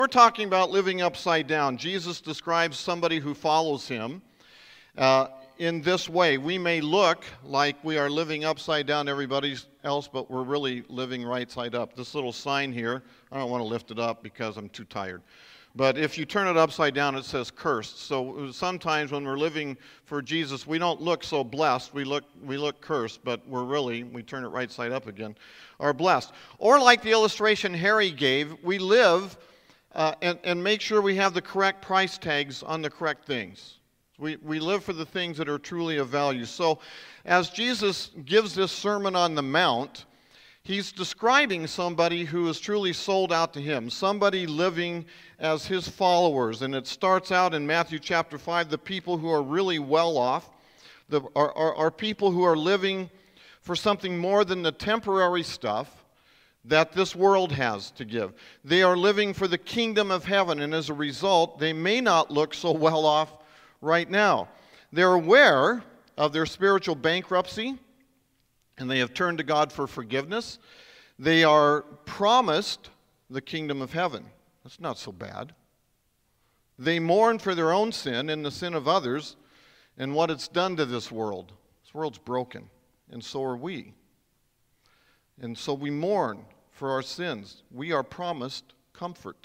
We're talking about living upside down. Jesus describes somebody who follows him in this way. We may look like we are living upside down to everybody else, but we're really living right side up. This little sign here, I don't want to lift it up because I'm too tired. But if you turn it upside down, it says cursed. So sometimes when we're living for Jesus, we don't look so blessed. We look cursed, but we turn it right side up again, are blessed. Or like the illustration Harry gave, we live and make sure we have the correct price tags on the correct things. We live for the things that are truly of value. So as Jesus gives this Sermon on the Mount, he's describing somebody who is truly sold out to him, somebody living as his followers. And it starts out in Matthew chapter 5, the people who are really well off are people who are living for something more than the temporary stuff that this world has to give. They are living for the kingdom of heaven, and as a result, they may not look so well off right now. They're aware of their spiritual bankruptcy, and they have turned to God for forgiveness. They are promised the kingdom of heaven. That's not so bad. They mourn for their own sin and the sin of others and what it's done to this world. This world's broken, and so are we. And so we mourn for our sins. We are promised comfort.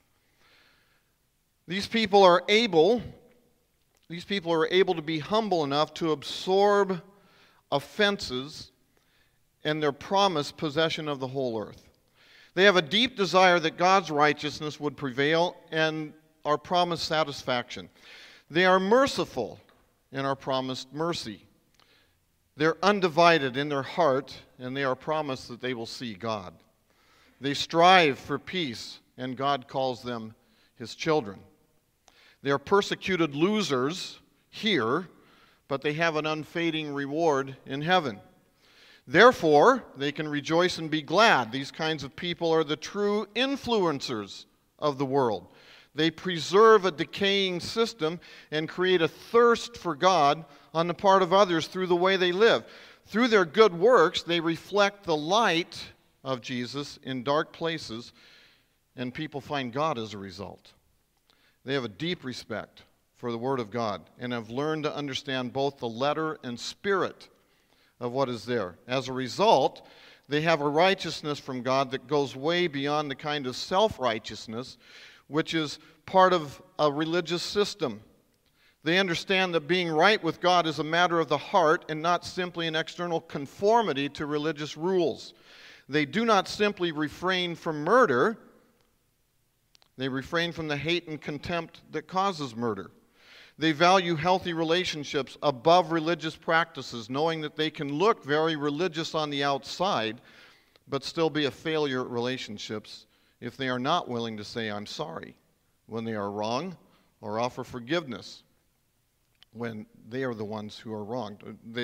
These people are able to be humble enough to absorb offenses and their promised possession of the whole earth. They have a deep desire that God's righteousness would prevail and our promised satisfaction. They are merciful in our promised mercy. They're undivided in their heart, and they are promised that they will see God. They strive for peace, and God calls them his children. They are persecuted losers here, but they have an unfading reward in heaven. Therefore, they can rejoice and be glad. These kinds of people are the true influencers of the world. They preserve a decaying system and create a thirst for God on the part of others through the way they live. Through their good works, they reflect the light of Jesus in dark places, and people find God as a result. They have a deep respect for the Word of God and have learned to understand both the letter and spirit of what is there. As a result, they have a righteousness from God that goes way beyond the kind of self-righteousness which is part of a religious system. They understand that being right with God is a matter of the heart and not simply an external conformity to religious rules. They do not simply refrain from murder. They refrain from the hate and contempt that causes murder. They value healthy relationships above religious practices, knowing that they can look very religious on the outside, but still be a failure at relationships if they are not willing to say, I'm sorry, when they are wrong, or offer forgiveness when they are the ones who are wronged. They're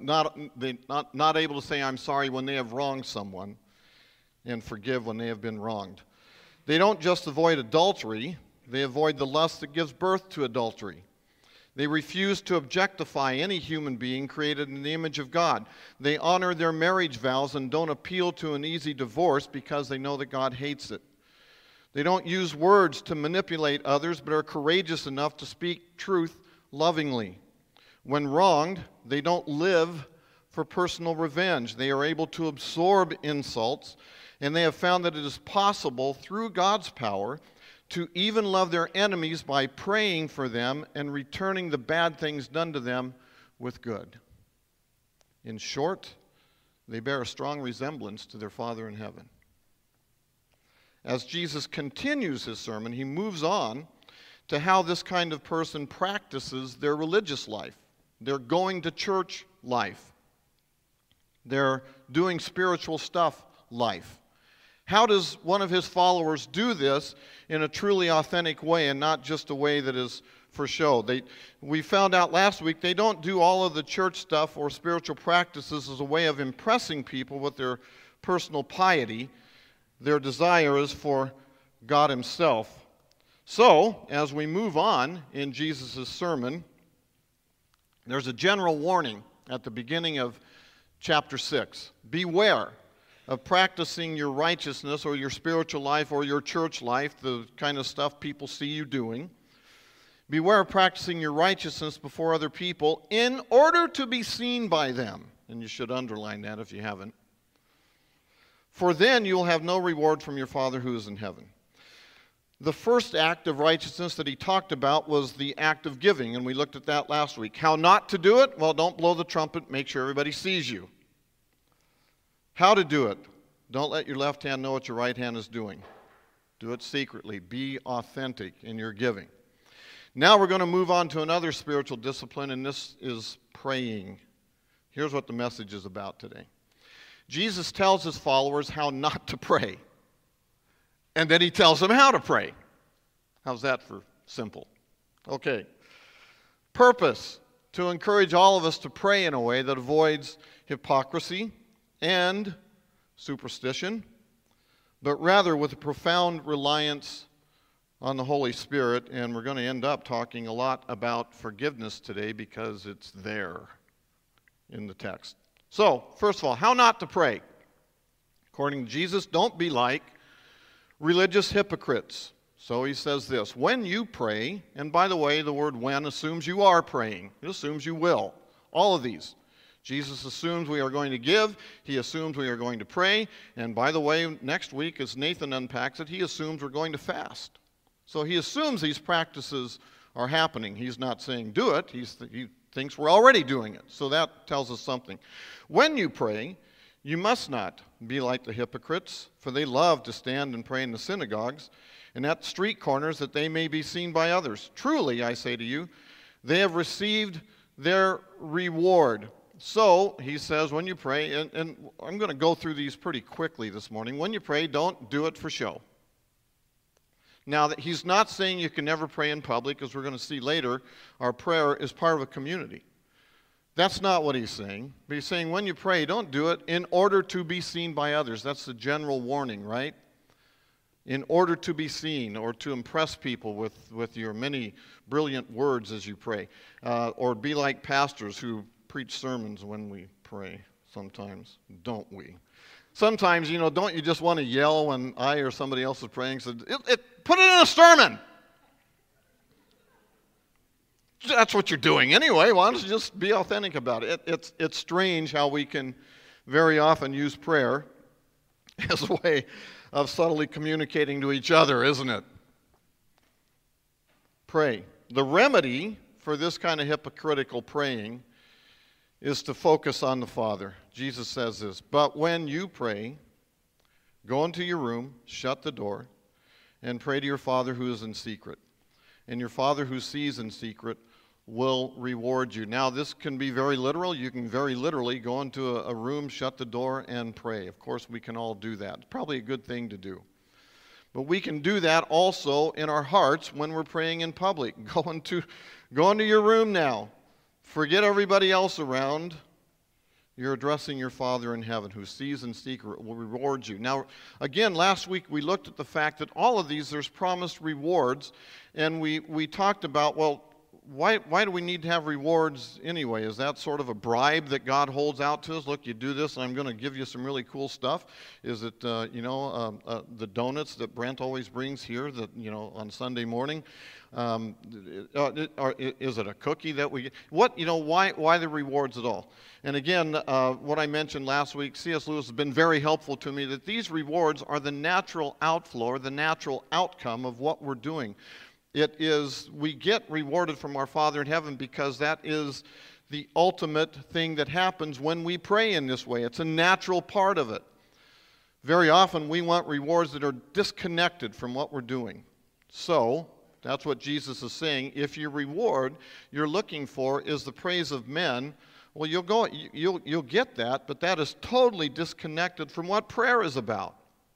not able to say, I'm sorry, when they have wronged someone, and forgive when they have been wronged. They don't just avoid adultery, they avoid the lust that gives birth to adultery. They refuse to objectify any human being created in the image of God. They honor their marriage vows and don't appeal to an easy divorce because they know that God hates it. They don't use words to manipulate others, but are courageous enough to speak truth lovingly. When wronged, they don't live for personal revenge. They are able to absorb insults, and they have found that it is possible through God's power to even love their enemies by praying for them and returning the bad things done to them with good. In short, they bear a strong resemblance to their Father in heaven. As Jesus continues his sermon, he moves on to how this kind of person practices their religious life, their going to church life, their doing spiritual stuff life. How does one of his followers do this in a truly authentic way and not just a way that is for show? We found out last week they don't do all of the church stuff or spiritual practices as a way of impressing people with their personal piety. Their desire is for God himself. So, as we move on in Jesus' sermon, there's a general warning at the beginning of chapter 6. Beware of practicing your righteousness or your spiritual life or your church life, the kind of stuff people see you doing. Beware of practicing your righteousness before other people in order to be seen by them. And you should underline that if you haven't. For then you will have no reward from your Father who is in heaven. The first act of righteousness that he talked about was the act of giving, and we looked at that last week. How not to do it? Well, don't blow the trumpet. Make sure everybody sees you. How to do it? Don't let your left hand know what your right hand is doing. Do it secretly. Be authentic in your giving. Now we're going to move on to another spiritual discipline, and this is praying. Here's what the message is about today. Jesus tells his followers how not to pray. And then he tells them how to pray. How's that for simple? Okay. Purpose: to encourage all of us to pray in a way that avoids hypocrisy and superstition, but rather with a profound reliance on the Holy Spirit. And we're going to end up talking a lot about forgiveness today because it's there in the text. So, first of all, how not to pray. According to Jesus, don't be like religious hypocrites. So he says this: when you pray, and by the way, the word when assumes you are praying. It assumes you will. All of these. Jesus assumes we are going to give. He assumes we are going to pray. And by the way, next week, as Nathan unpacks it, he assumes we're going to fast. So he assumes these practices are happening. He's not saying do it. He thinks we're already doing it. So that tells us something. When you pray, you must not be like the hypocrites, for they love to stand and pray in the synagogues and at street corners that they may be seen by others. Truly, I say to you, they have received their reward. So, he says, when you pray, and I'm going to go through these pretty quickly this morning. When you pray, don't do it for show. Now, he's not saying you can never pray in public, because we're going to see later our prayer is part of a community. That's not what he's saying. But he's saying when you pray, don't do it in order to be seen by others. That's the general warning, right? In order to be seen or to impress people with your many brilliant words as you pray. Or be like pastors who preach sermons when we pray sometimes, don't we? Sometimes, don't you just want to yell when I or somebody else is praying? So put it in a sermon. That's what you're doing anyway. Why don't you just be authentic about it? It's strange how we can very often use prayer as a way of subtly communicating to each other, isn't it? Pray. The remedy for this kind of hypocritical praying is to focus on the Father. Jesus says this: but when you pray, go into your room, shut the door, and pray to your Father who is in secret. And your Father who sees in secret will reward you. Now, this can be very literal. You can very literally go into a room, shut the door, and pray. Of course, we can all do that. It's probably a good thing to do. But we can do that also in our hearts when we're praying in public. Go into your room now. Forget everybody else around. You're addressing your Father in heaven who sees in secret, will reward you. Now, again, last week we looked at the fact that all of these, there's promised rewards. And we talked about, well, why do we need to have rewards anyway? Is that sort of a bribe that God holds out to us? Look, you do this and I'm going to give you some really cool stuff. Is it, the donuts that Brent always brings here on Sunday morning? Is it a cookie that we get? Why the rewards at all? And again, what I mentioned last week, C.S. Lewis has been very helpful to me, that these rewards are the natural outflow or the natural outcome of what we're doing. It is, we get rewarded from our Father in heaven because that is the ultimate thing that happens when we pray in this way. It's a natural part of it. Very often we want rewards that are disconnected from what we're doing. So, that's what Jesus is saying. If your reward you're looking for is the praise of men, well, you'll get that, but that is totally disconnected from what prayer is about.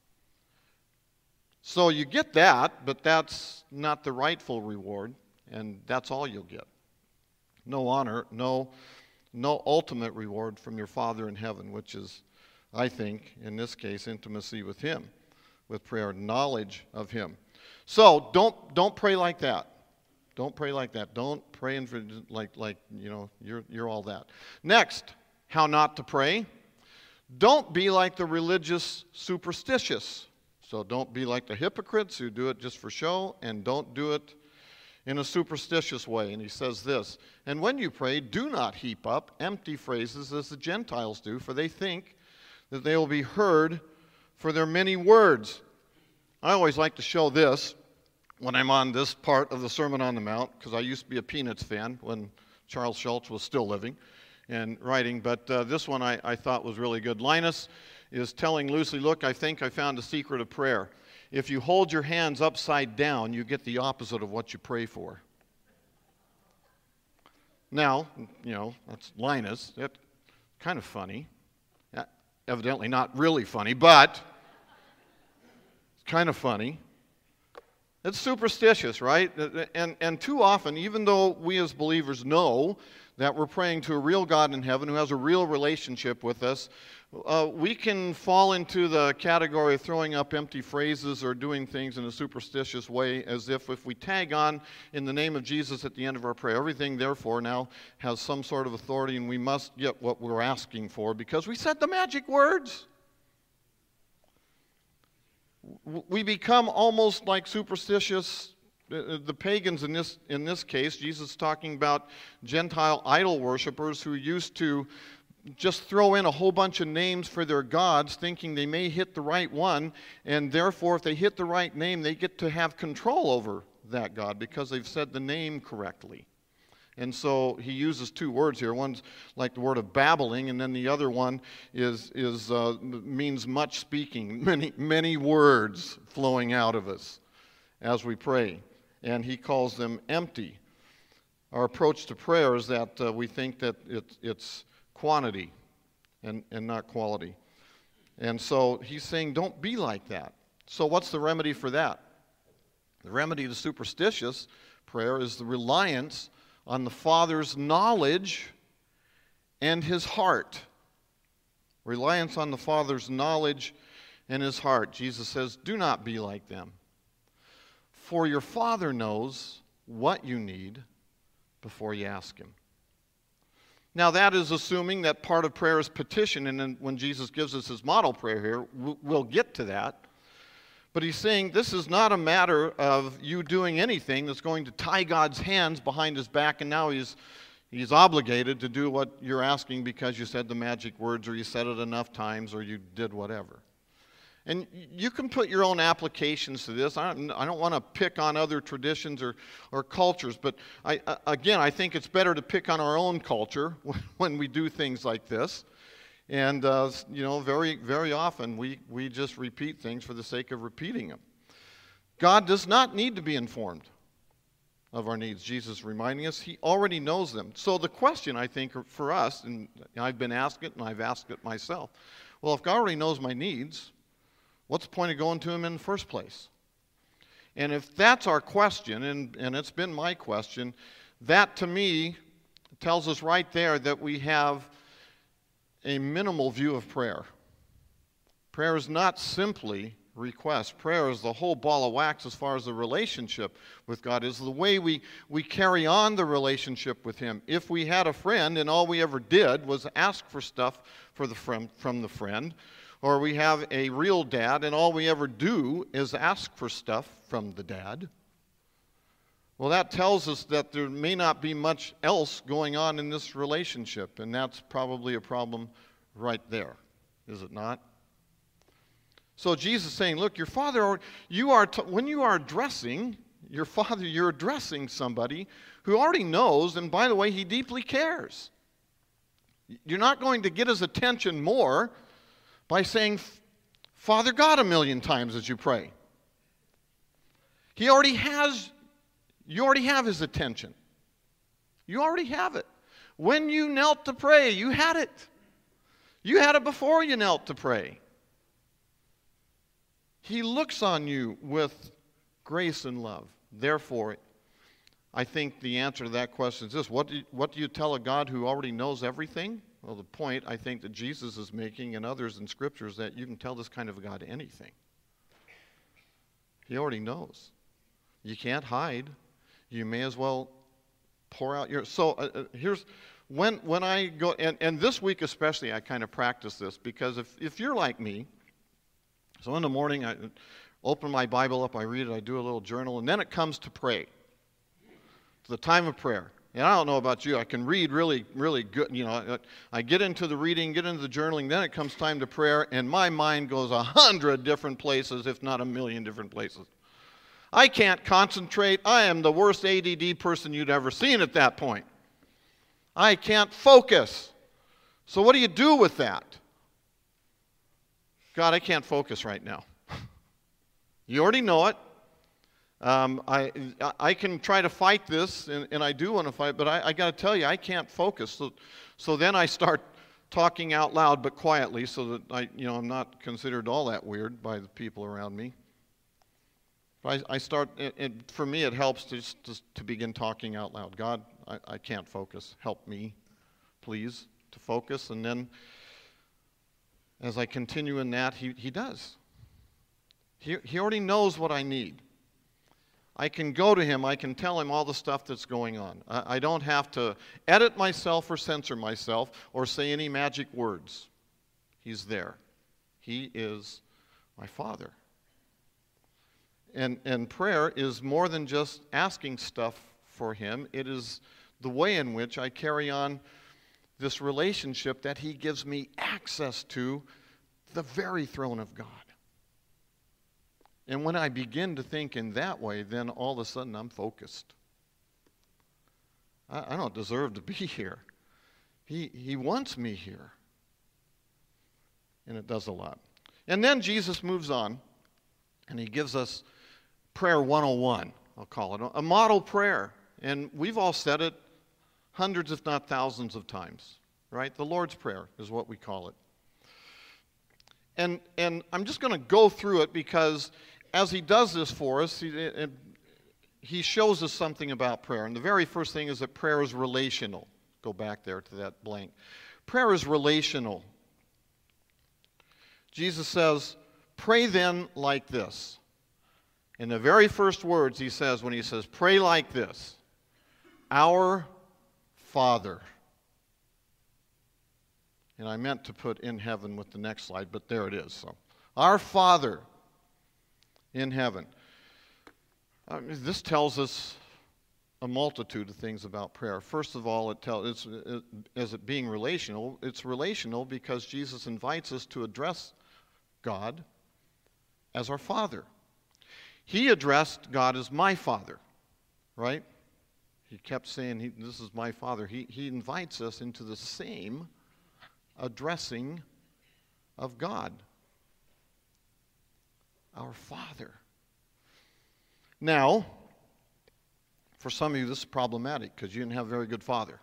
So you get that, but that's not the rightful reward, and that's all you'll get. No honor, no ultimate reward from your Father in heaven, which is, I think, in this case, intimacy with Him, with prayer, knowledge of Him. So don't pray like that. Don't pray like that. Don't pray like you're all that. Next, how not to pray. Don't be like the religious superstitious. So don't be like the hypocrites who do it just for show, and don't do it in a superstitious way. And he says this, and when you pray, do not heap up empty phrases as the Gentiles do, for they think that they will be heard for their many words. I always like to show this when I'm on this part of the Sermon on the Mount, because I used to be a Peanuts fan when Charles Schulz was still living and writing, but this one I thought was really good. Linus is telling Lucy, look, I think I found a secret of prayer. If you hold your hands upside down, you get the opposite of what you pray for. Now, that's Linus. That's kind of funny. Evidently not really funny, but it's kind of funny. It's superstitious, right? And too often, even though we as believers know that we're praying to a real God in heaven who has a real relationship with us, we can fall into the category of throwing up empty phrases or doing things in a superstitious way, as if we tag on in the name of Jesus at the end of our prayer, everything therefore now has some sort of authority and we must get what we're asking for because we said the magic words. We become almost like superstitious, the pagans in this case. Jesus is talking about Gentile idol worshipers who used to just throw in a whole bunch of names for their gods, thinking they may hit the right one, and therefore if they hit the right name, they get to have control over that god because they've said the name correctly. And so he uses two words here. One's like the word of babbling, and then the other one means much speaking, many words flowing out of us as we pray. And he calls them empty. Our approach to prayer is that we think that it's quantity and not quality. And so he's saying, don't be like that. So what's the remedy for that? The remedy to superstitious prayer is the reliance on the Father's knowledge and his heart. Reliance on the Father's knowledge and his heart. Jesus says, do not be like them. For your Father knows what you need before you ask him. Now that is assuming that part of prayer is petition, and then when Jesus gives us his model prayer here, we'll get to that. But he's saying this is not a matter of you doing anything that's going to tie God's hands behind his back, and now he's obligated to do what you're asking because you said the magic words, or you said it enough times, or you did whatever. And you can put your own applications to this. I don't want to pick on other traditions or cultures, but I think it's better to pick on our own culture when we do things like this. And, very, very often we just repeat things for the sake of repeating them. God does not need to be informed of our needs. Jesus is reminding us he already knows them. So the question, I think, for us, and I've been asked it and I've asked it myself, well, if God already knows my needs, what's the point of going to him in the first place? And if that's our question, and it's been my question, that to me tells us right there that we have a minimal view of prayer. Prayer is not simply request. Prayer is the whole ball of wax as far as the relationship with God is, the way we carry on the relationship with him. If we had a friend and all we ever did was ask for stuff from the friend, or we have a real dad and all we ever do is ask for stuff from the dad, well, that tells us that there may not be much else going on in this relationship, and that's probably a problem right there, is it not? So Jesus is saying, look, your Father, when you are addressing your Father, you're addressing somebody who already knows, and by the way, he deeply cares. You're not going to get his attention more by saying, Father God, 1,000,000 times as you pray. You already have his attention. You already have it. When you knelt to pray, you had it. You had it before you knelt to pray. He looks on you with grace and love. Therefore, I think the answer to that question is this. What do you tell a God who already knows everything? Well, the point I think that Jesus is making and others in Scripture is that you can tell this kind of a God anything. He already knows. You can't hide. You may as well pour out your... So here's When I go, and this week especially, I kind of practice this, because if you're like me, so in the morning I open my Bible up, I read it, I do a little journal, and then it comes to pray. It's the time of prayer. And I don't know about you, I can read really, really good. I get into the reading, get into the journaling, then it comes time to prayer, and my mind goes 100 different places, if not 1,000,000 different places. I can't concentrate. I am the worst ADD person you'd ever seen at that point. I can't focus. So what do you do with that? God, I can't focus right now. You already know it. I can try to fight this, and I do want to fight, but I got to tell you, I can't focus. So then I start talking out loud, but quietly, so that I'm not considered all that weird by the people around me. I start, and for me, it helps just to begin talking out loud. God, I can't focus. Help me, please, to focus. And then, as I continue in that, He does. He already knows what I need. I can go to Him. I can tell Him all the stuff that's going on. I don't have to edit myself or censor myself or say any magic words. He's there. He is my Father. And prayer is more than just asking stuff for Him. It is the way in which I carry on this relationship that He gives me access to, the very throne of God. And when I begin to think in that way, then all of a sudden I'm focused. I don't deserve to be here. He wants me here. And it does a lot. And then Jesus moves on, and He gives us prayer 101, I'll call it, a model prayer. And we've all said it hundreds, if not thousands of times, right? The Lord's Prayer is what we call it. And I'm just going to go through it, because as He does this for us, He shows us something about prayer. And the very first thing is that prayer is relational. Go back there to that blank. Prayer is relational. Jesus says, pray then like this. In the very first words He says, when He says, pray like this, our Father. And I meant to put in heaven with the next slide, but there it is. So, our Father in heaven. This tells us a multitude of things about prayer. First of all, as it being relational, it's relational because Jesus invites us to address God as our Father. He addressed God as my Father, right? He kept saying, this is my Father. He invites us into the same addressing of God, our Father. Now, for some of you, this is problematic because you didn't have a very good father.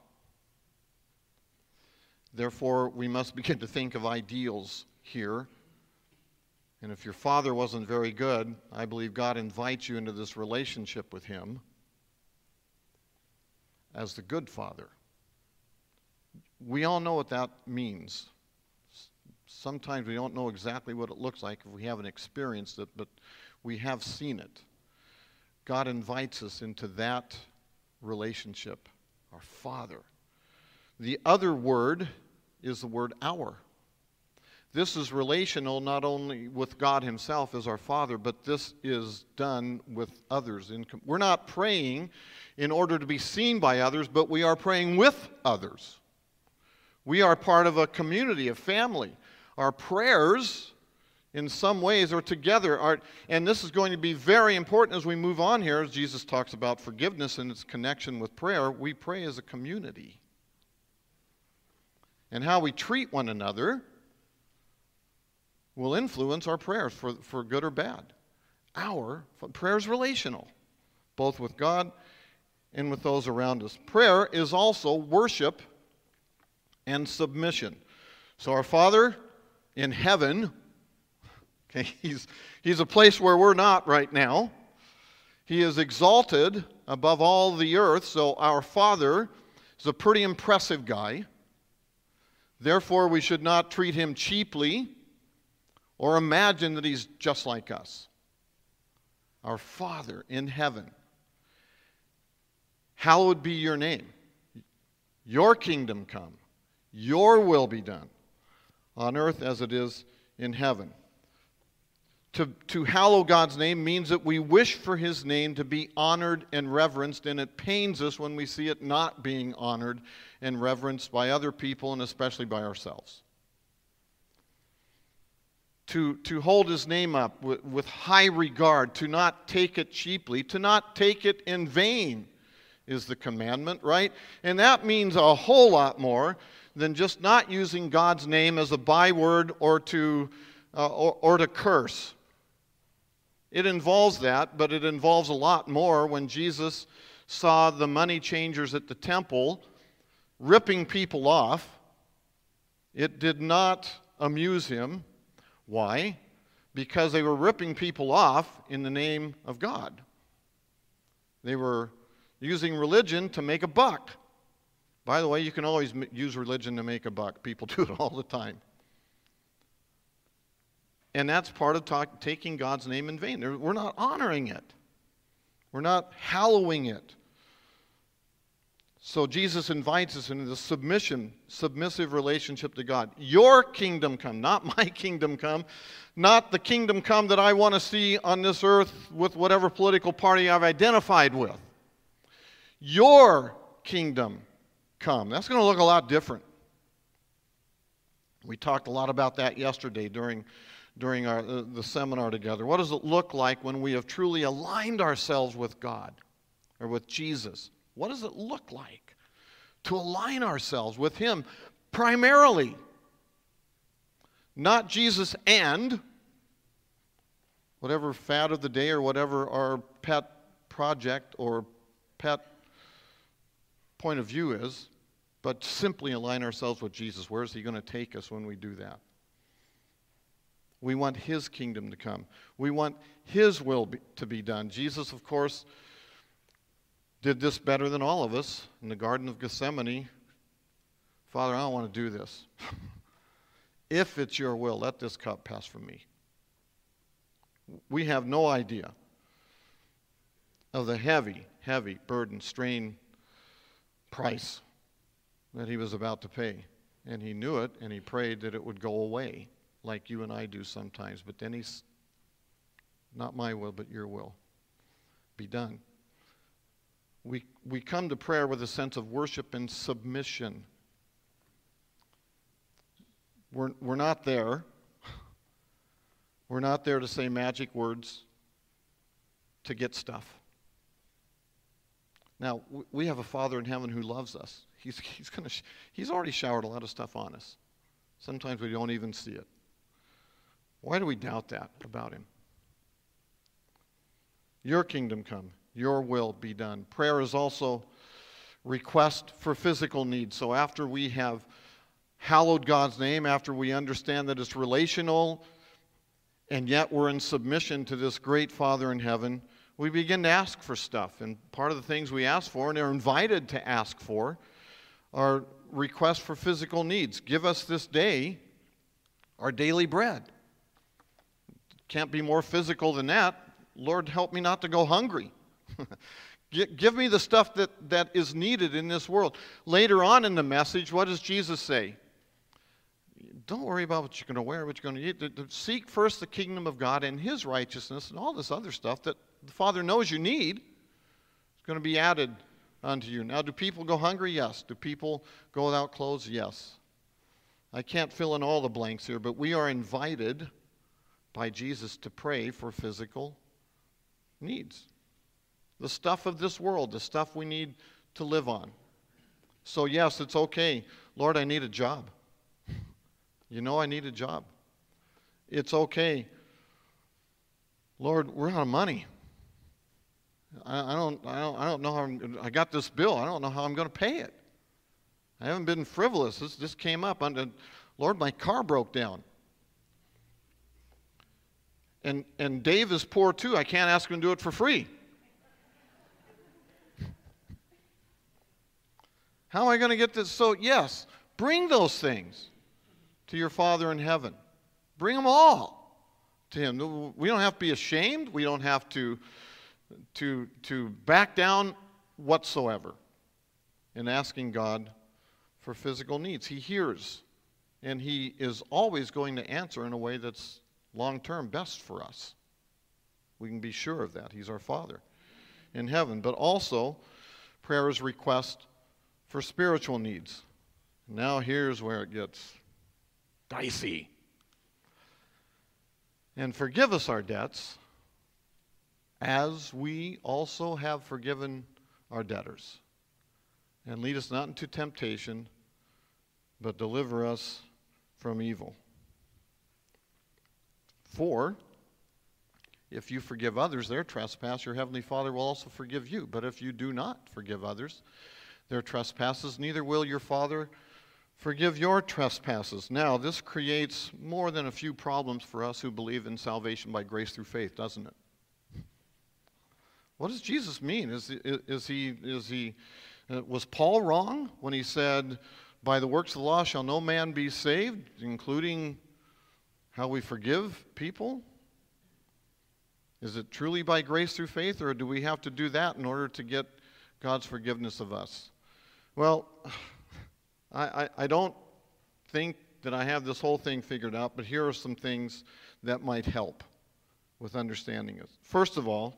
Therefore, we must begin to think of ideals here. And if your father wasn't very good, I believe God invites you into this relationship with Him as the good Father. We all know what that means. Sometimes we don't know exactly what it looks like if we haven't experienced it, but we have seen it. God invites us into that relationship, our Father. The other word is the word our. This is relational not only with God Himself as our Father, but this is done with others. We're not praying in order to be seen by others, but we are praying with others. We are part of a community, a family. Our prayers, in some ways, are together. And this is going to be very important as we move on here, as Jesus talks about forgiveness and its connection with prayer. We pray as a community. And how we treat one another will influence our prayers for good or bad. Our prayer is relational, both with God and with those around us. Prayer is also worship and submission. So our Father in heaven, okay, he's a place where we're not right now. He is exalted above all the earth, so our Father is a pretty impressive guy. Therefore, we should not treat Him cheaply or imagine that He's just like us. Our Father in heaven, hallowed be your name. Your kingdom come. Your will be done on earth as it is in heaven. To hallow God's name means that we wish for his name to be honored and reverenced, and it pains us when we see it not being honored and reverenced by other people, and especially by ourselves. To hold his name up with high regard, to not take it cheaply, to not take it in vain is the commandment, right? And that means a whole lot more than just not using God's name as a byword or to curse. It involves that, but it involves a lot more. When Jesus saw the money changers at the temple ripping people off, it did not amuse him. Why? Because they were ripping people off in the name of God. They were using religion to make a buck. By the way, you can always use religion to make a buck. People do it all the time. And that's part of taking God's name in vain. We're not honoring it. We're not hallowing it. So Jesus invites us into the submissive relationship to God. Your kingdom come, not my kingdom come, not the kingdom come that I want to see on this earth with whatever political party I've identified with. Your kingdom come. That's going to look a lot different. We talked a lot about that yesterday during the seminar together. What does it look like when we have truly aligned ourselves with God or with Jesus? What does it look like to align ourselves with him primarily? Not Jesus and whatever fad of the day or whatever our pet project or pet point of view is, but simply align ourselves with Jesus. Where is he going to take us when we do that? We want his kingdom to come. We want his will to be done. Jesus, of course, did this better than all of us in the Garden of Gethsemane. Father, I don't want to do this. If it's your will, let this cup pass from me. We have no idea of the heavy, heavy burden, strain, price that he was about to pay. And he knew it, and he prayed that it would go away, like you and I do sometimes. But then he's, not my will, but your will be done. We come to prayer with a sense of worship and submission. We're not there. We're not there to say magic words to get stuff. Now, we have a Father in heaven who loves us. He's already showered a lot of stuff on us. Sometimes we don't even see it. Why do we doubt that about him? Your kingdom come. Your will be done. Prayer is also request for physical needs. So after we have hallowed God's name, after we understand that it's relational, and yet we're in submission to this great Father in heaven, we begin to ask for stuff. And part of the things we ask for, and are invited to ask for, are requests for physical needs. Give us this day our daily bread. Can't be more physical than that. Lord, help me not to go hungry. Give me the stuff that is needed in this world. Later on in the message, what does Jesus say? Don't worry about what you're going to wear, what you're going to eat. Seek first the kingdom of God and his righteousness and all this other stuff that the Father knows you need. It's going to be added unto you. Now, do people go hungry? Yes. Do people go without clothes? Yes. I can't fill in all the blanks here, but we are invited by Jesus to pray for physical needs. The stuff of this world, the stuff we need to live on. So yes, it's okay. Lord, I need a job. You know I need a job. It's okay. Lord, we're out of money. I don't know how I got this bill. I don't know how I'm going to pay it. I haven't been frivolous. This came up. Lord, my car broke down. And Dave is poor too. I can't ask him to do it for free. How am I going to get this? So yes, bring those things to your Father in heaven. Bring them all to him. We don't have to be ashamed. We don't have to back down whatsoever in asking God for physical needs. He hears, and He is always going to answer in a way that's long-term best for us. We can be sure of that. He's our Father in heaven. But also, prayer is request for spiritual needs. Now here's where it gets dicey. And forgive us our debts, as we also have forgiven our debtors. And lead us not into temptation, but deliver us from evil. For if you forgive others their trespass, your heavenly Father will also forgive you. But if you do not forgive others their trespasses, neither will your Father forgive your trespasses. Now, this creates more than a few problems for us who believe in salvation by grace through faith, doesn't it? What does Jesus mean? Was Paul wrong when he said, by the works of the law shall no man be saved, including how we forgive people? Is it truly by grace through faith, or do we have to do that in order to get God's forgiveness of us? Well, I don't think that I have this whole thing figured out, but here are some things that might help with understanding it. First of all,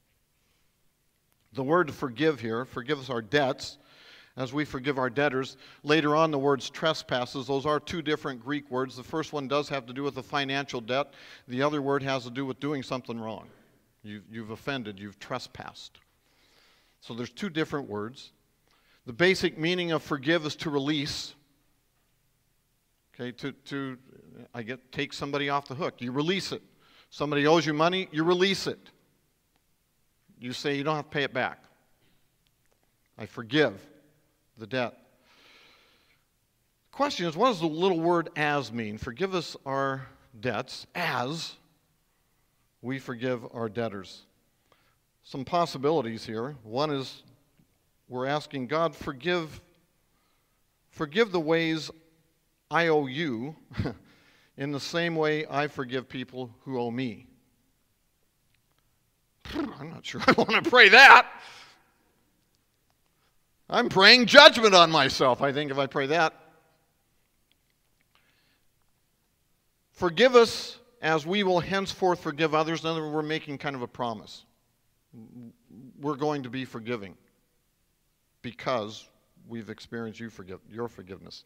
the word forgive here, forgive us our debts, as we forgive our debtors. Later on, the words trespasses, those are two different Greek words. The first one does have to do with a financial debt. The other word has to do with doing something wrong. You've offended, you've trespassed. So there's two different words. The basic meaning of forgive is to release. Okay, take somebody off the hook. You release it. Somebody owes you money, you release it. You say you don't have to pay it back. I forgive the debt. The question is, what does the little word as mean? Forgive us our debts as we forgive our debtors. Some possibilities here. One is we're asking God, forgive the ways I owe you in the same way I forgive people who owe me. I'm not sure I want to pray that. I'm praying judgment on myself, I think, if I pray that. Forgive us as we will henceforth forgive others. In other words, we're making kind of a promise. We're going to be forgiving because we've experienced your forgiveness.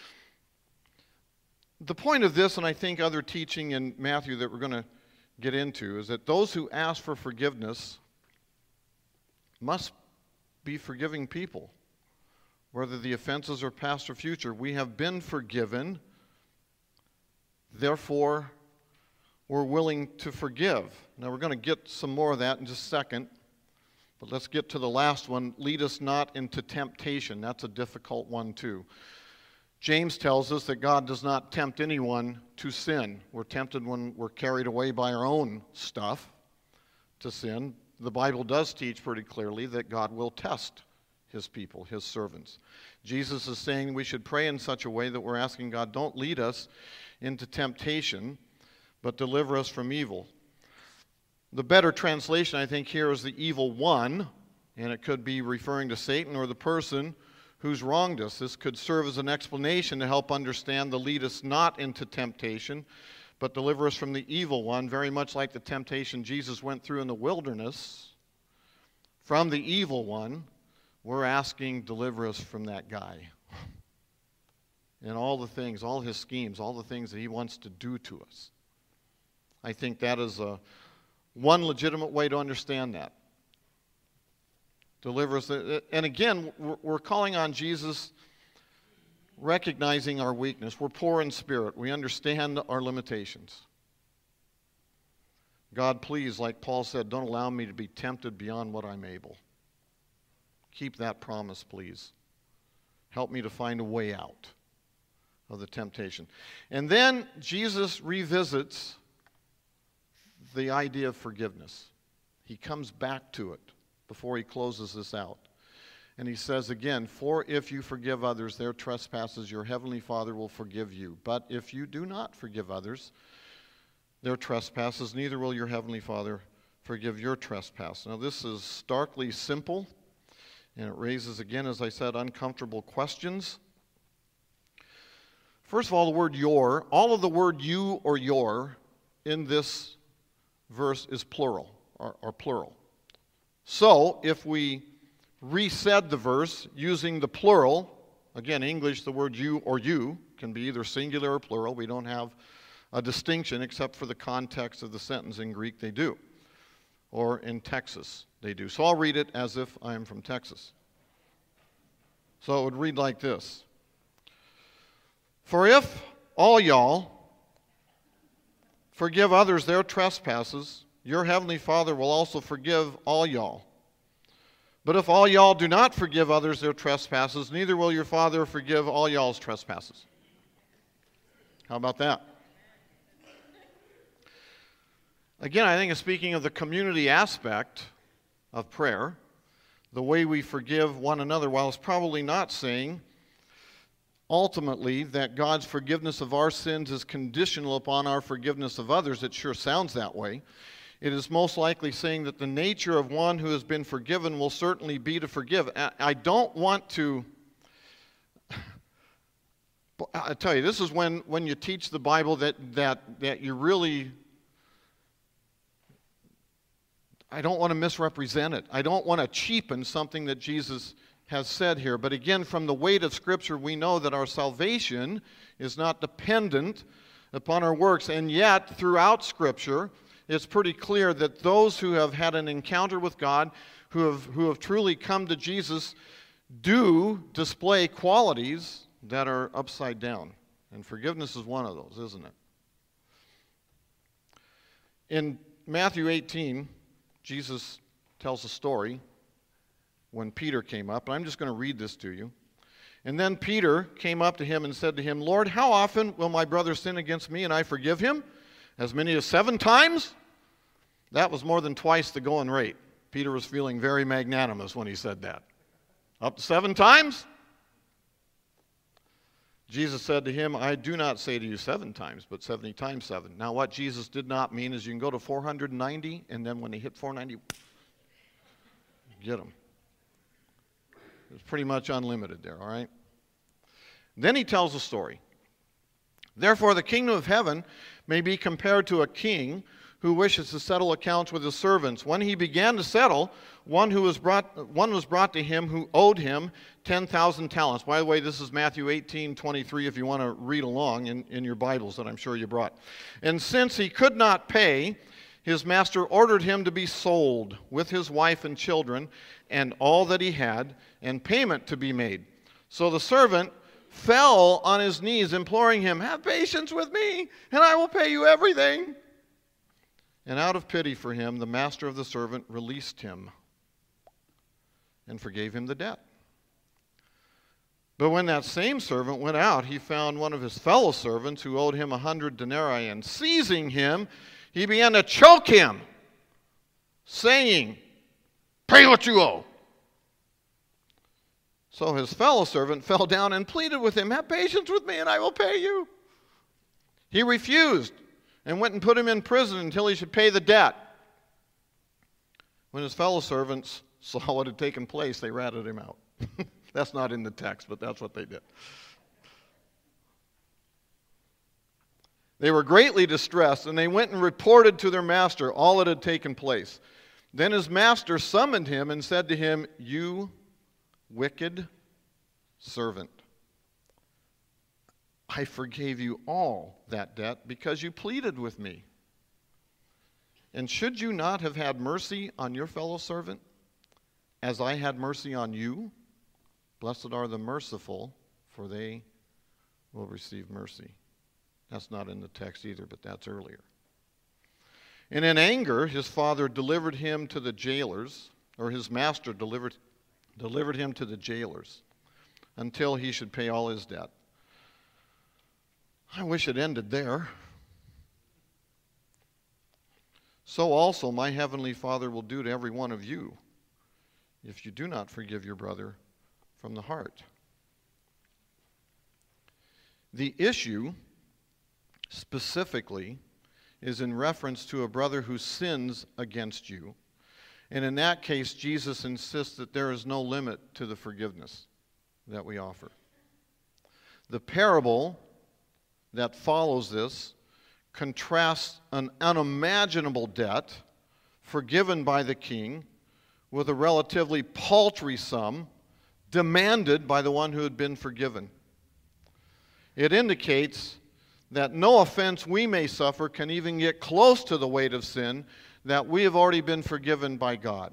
The point of this, and I think other teaching in Matthew that we're going to get into, is that those who ask for forgiveness must be forgiving people, whether the offenses are past or future. We have been forgiven, therefore we're willing to forgive. Now we're going to get some more of that in just a second, but let's get to the last one. Lead us not into temptation. That's a difficult one too. James tells us that God does not tempt anyone to sin. We're tempted when we're carried away by our own stuff to sin. The Bible does teach pretty clearly that God will test His people, His servants. Jesus is saying we should pray in such a way that we're asking God, don't lead us into temptation, but deliver us from evil. The better translation, I think, here is the evil one, and it could be referring to Satan or the person who's wronged us. This could serve as an explanation to help understand the lead us not into temptation, but deliver us from the evil one, very much like the temptation Jesus went through in the wilderness. From the evil one, we're asking, deliver us from that guy. And all the things, all his schemes, all the things that he wants to do to us. I think that is one legitimate way to understand that. Deliver us. And again, we're calling on Jesus, recognizing our weakness. We're poor in spirit. We understand our limitations. God, please, like Paul said, don't allow me to be tempted beyond what I'm able. Keep that promise, please. Help me to find a way out of the temptation. And then Jesus revisits the idea of forgiveness. He comes back to it before he closes this out. And he says again, for if you forgive others their trespasses, your heavenly Father will forgive you. But if you do not forgive others their trespasses, neither will your heavenly Father forgive your trespass. Now this is starkly simple, and it raises, again, as I said, uncomfortable questions. First of all, the word your, all of the word you or your in this verse is plural, or plural. So, if we resaid the verse using the plural, again, English, the word you or you can be either singular or plural. We don't have a distinction except for the context of the sentence. In Greek, they do. Or in Texas, they do. So I'll read it as if I am from Texas. So it would read like this. For if all y'all forgive others their trespasses, your heavenly Father will also forgive all y'all. But if all y'all do not forgive others their trespasses, neither will your Father forgive all y'all's trespasses. How about that? Again, I think it's speaking of the community aspect of prayer, the way we forgive one another, while it's probably not saying ultimately that God's forgiveness of our sins is conditional upon our forgiveness of others. It sure sounds that way. It is most likely saying that the nature of one who has been forgiven will certainly be to forgive. I don't want to... I tell you, this is when you teach the Bible that you really... I don't want to misrepresent it. I don't want to cheapen something that Jesus has said here. But again, from the weight of Scripture, we know that our salvation is not dependent upon our works. And yet, throughout Scripture, it's pretty clear that those who have had an encounter with God, who have truly come to Jesus, do display qualities that are upside down. And forgiveness is one of those, isn't it? In Matthew 18, Jesus tells a story when Peter came up, and I'm just going to read this to you. And then Peter came up to him and said to him, Lord, how often will my brother sin against me and I forgive him? As many as 7 times? That was more than twice the going rate. Peter was feeling very magnanimous when he said that. Up to 7 times? Jesus said to him, I do not say to you 7 times, but 70 times 7. Now what Jesus did not mean is you can go to 490, and then when they hit 490, get them. It's pretty much unlimited there, all right? Then he tells a story. Therefore, the kingdom of heaven may be compared to a king who wishes to settle accounts with his servants. When he began to settle, one was brought to him who owed him 10,000 talents. By the way, this is Matthew 18:23 if you want to read along in your Bibles that I'm sure you brought. And since he could not pay, his master ordered him to be sold with his wife and children and all that he had, and payment to be made. So the servant fell on his knees, imploring him, have patience with me, and I will pay you everything. And out of pity for him, the master of the servant released him and forgave him the debt. But when that same servant went out, he found one of his fellow servants who owed him 100 denarii, and seizing him, he began to choke him, saying, pay what you owe. So his fellow servant fell down and pleaded with him, have patience with me and I will pay you. He refused and went and put him in prison until he should pay the debt. When his fellow servants saw what had taken place, they ratted him out. That's not in the text, but that's what they did. They were greatly distressed, and they went and reported to their master all that had taken place. Then his master summoned him and said to him, you wicked servant, I forgave you all that debt because you pleaded with me. And should you not have had mercy on your fellow servant, as I had mercy on you? Blessed are the merciful, for they will receive mercy. That's not in the text either, but that's earlier. And in anger, his father delivered him to the jailers, or his master delivered him to the jailers, until he should pay all his debt. I wish it ended there. So also my heavenly Father will do to every one of you, if you do not forgive your brother from the heart. The issue specifically is in reference to a brother who sins against you. And in that case, Jesus insists that there is no limit to the forgiveness that we offer. The parable that follows this contrasts an unimaginable debt forgiven by the king with a relatively paltry sum demanded by the one who had been forgiven. It indicates that no offense we may suffer can even get close to the weight of sin that we have already been forgiven by God.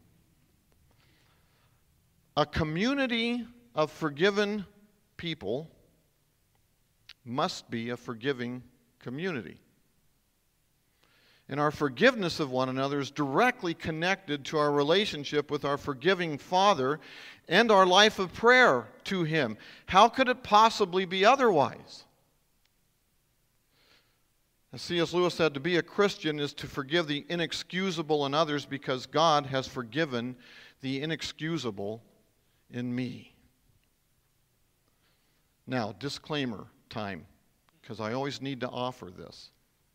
A community of forgiven people must be a forgiving community. And our forgiveness of one another is directly connected to our relationship with our forgiving Father and our life of prayer to Him. How could it possibly be otherwise? As C.S. Lewis said, to be a Christian is to forgive the inexcusable in others because God has forgiven the inexcusable in me. Now, disclaimer time, because I always need to offer this.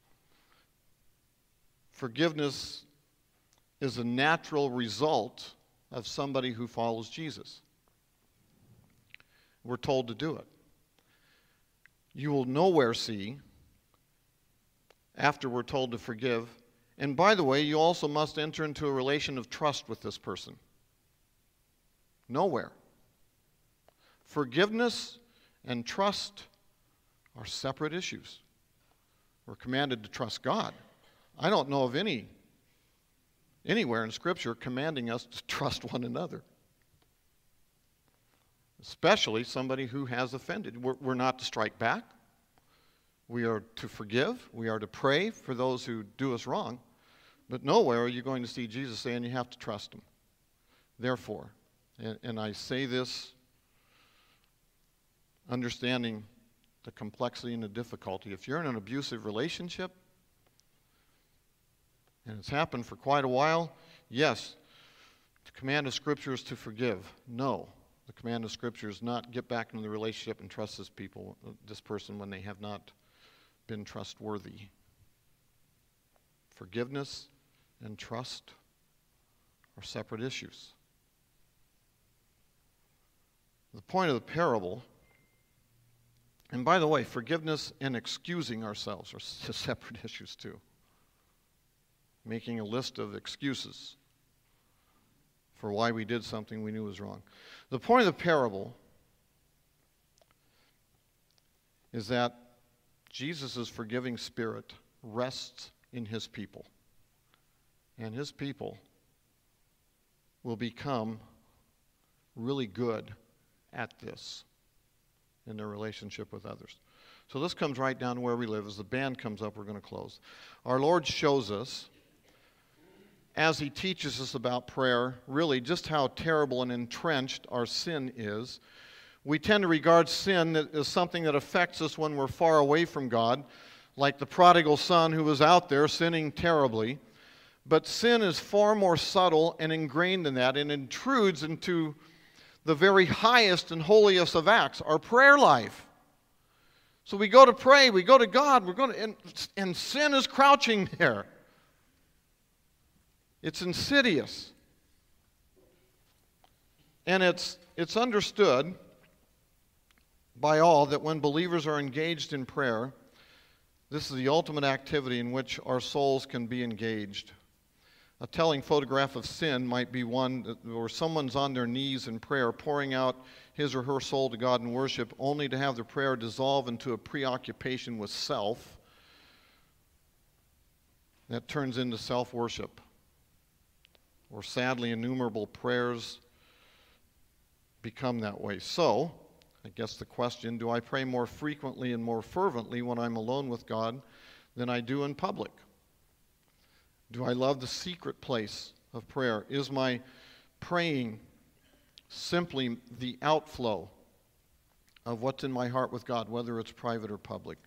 Forgiveness is a natural result of somebody who follows Jesus. We're told to do it. You will nowhere see, after we're told to forgive, and by the way, you also must enter into a relation of trust with this person. Nowhere. Forgiveness and trust are separate issues. We're commanded to trust God. I don't know of anywhere in Scripture commanding us to trust one another, especially somebody who has offended. We're not to strike back. We are to forgive. We are to pray for those who do us wrong. But nowhere are you going to see Jesus saying you have to trust Him. Therefore, and I say this understanding the complexity and the difficulty. If you're in an abusive relationship, and it's happened for quite a while, yes, the command of Scripture is to forgive. No, the command of Scripture is not get back into the relationship and trust this person when they have not been trustworthy. Forgiveness and trust are separate issues. The point of the parable, and by the way, forgiveness and excusing ourselves are separate issues too. Making a list of excuses for why we did something we knew was wrong. The point of the parable is that Jesus' forgiving spirit rests in His people. And His people will become really good at this in their relationship with others. So this comes right down to where we live. As the band comes up, we're going to close. Our Lord shows us, as He teaches us about prayer, really just how terrible and entrenched our sin is. We tend to regard sin as something that affects us when we're far away from God, like the prodigal son who was out there sinning terribly. But sin is far more subtle and ingrained in that, and intrudes into the very highest and holiest of acts, our prayer life. So we go to pray, we go to God, and sin is crouching there. It's insidious. And it's understood by all that when believers are engaged in prayer, this is the ultimate activity in which our souls can be engaged. A telling photograph of sin might be one where someone's on their knees in prayer, pouring out his or her soul to God in worship, only to have the prayer dissolve into a preoccupation with self that turns into self-worship. Or sadly, innumerable prayers become that way. So, I guess the question, do I pray more frequently and more fervently when I'm alone with God than I do in public? Do I love the secret place of prayer? Is my praying simply the outflow of what's in my heart with God, whether it's private or public?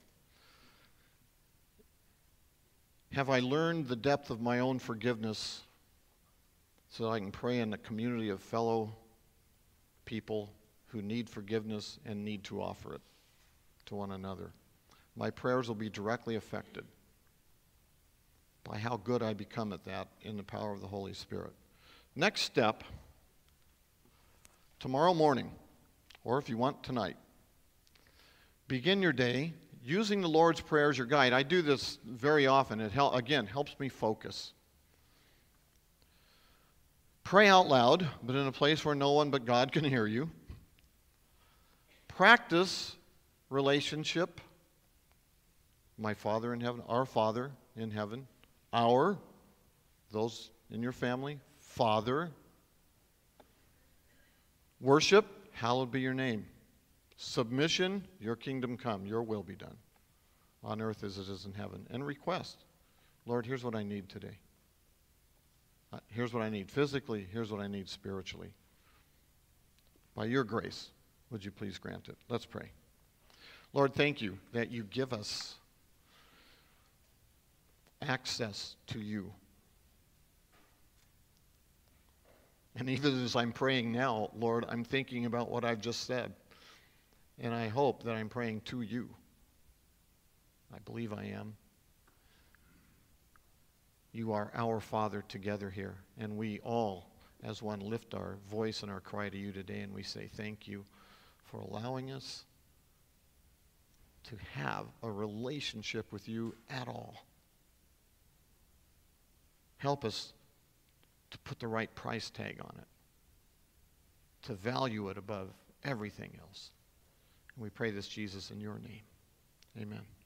Have I learned the depth of my own forgiveness so that I can pray in a community of fellow people who need forgiveness and need to offer it to one another? My prayers will be directly affected by how good I become at that in the power of the Holy Spirit. Next step, tomorrow morning, or if you want tonight, begin your day using the Lord's Prayer as your guide. I do this very often. It helps me focus. Pray out loud, but in a place where no one but God can hear you. Practice relationship. My Father in heaven, our Father in heaven, those in your family, Father. Worship, hallowed be your name. Submission, your kingdom come, your will be done, on earth as it is in heaven. And request, Lord, here's what I need today. Here's what I need physically, here's what I need spiritually. By your grace, would you please grant it? Let's pray. Lord, thank you that you give us access to you. And even as I'm praying now, Lord, I'm thinking about what I've just said. And I hope that I'm praying to you. I believe I am. You are our Father together here. And we all, as one, lift our voice and our cry to you today. And we say thank you for allowing us to have a relationship with you at all. Help us to put the right price tag on it, to value it above everything else. And we pray this, Jesus, in your name. Amen.